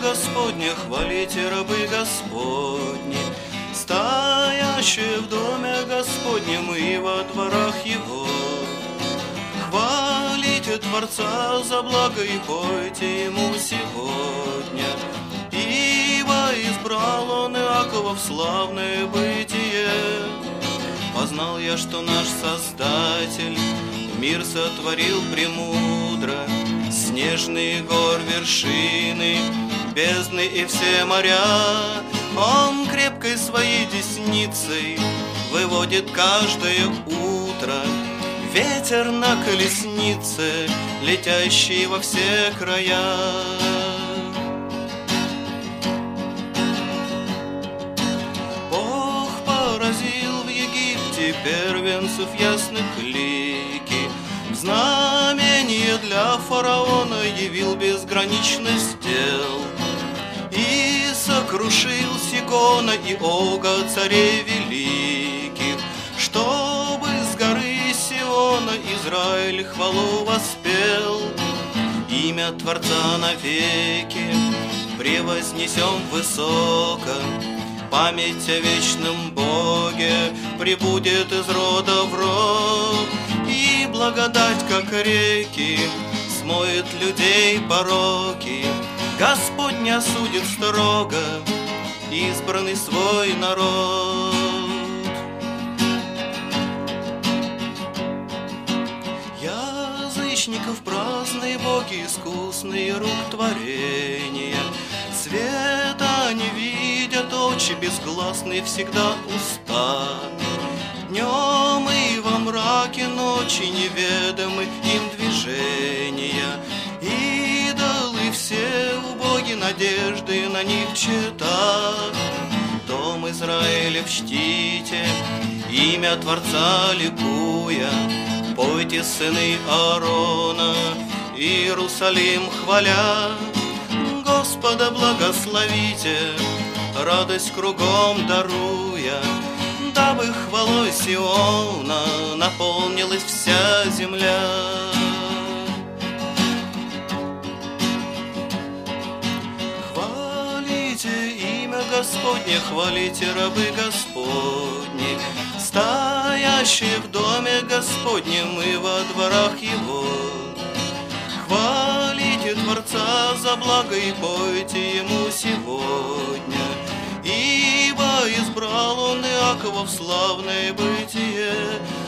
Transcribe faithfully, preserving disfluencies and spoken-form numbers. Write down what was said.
Господне, хвалите рабы Господни, стоящие в доме Господнем и во дворах Его. Хвалите Творца за благо и пойте Ему сегодня, ибо избрал Он Иакова в славное бытие. Познал я, что наш Создатель мир сотворил премудро, снежные гор вершины, бездны и все моря. Он крепкой своей десницей выводит каждое утро ветер на колеснице, летящий во все края. Бог поразил в Египте первенцев ясных лики, в знамение для фараона явил безграничность дел и сокрушил Сигона и Ога, царей великих, чтобы с горы Сиона Израиль хвалу воспел. Имя Творца навеки превознесем высоко, память о вечном Боге пребудет из рода в род, и благодать, как реки, смоет людей пороки. Господь не осудит строго избранный свой народ. Язычников праздные боги, искусные рук творения, света не видят очи, безгласные всегда уста. Днем и во мраке ночи неведомы им движения, идолы все убоги, надежды на них чета. Дом Израилев чтите, имя Творца ликуя, пойте, сыны Аарона, Иерусалим хваля. Господа благословите, радость кругом даруя, дабы хвалой Сиона наполнилась вся земля. Хвалите имя Господне, хвалите рабы Господни, стоящие в доме Господнем и во дворах Его. Хвалите Творца за благо и пойте Ему сегодня, ибо избрал Он Иакова в славное бытие.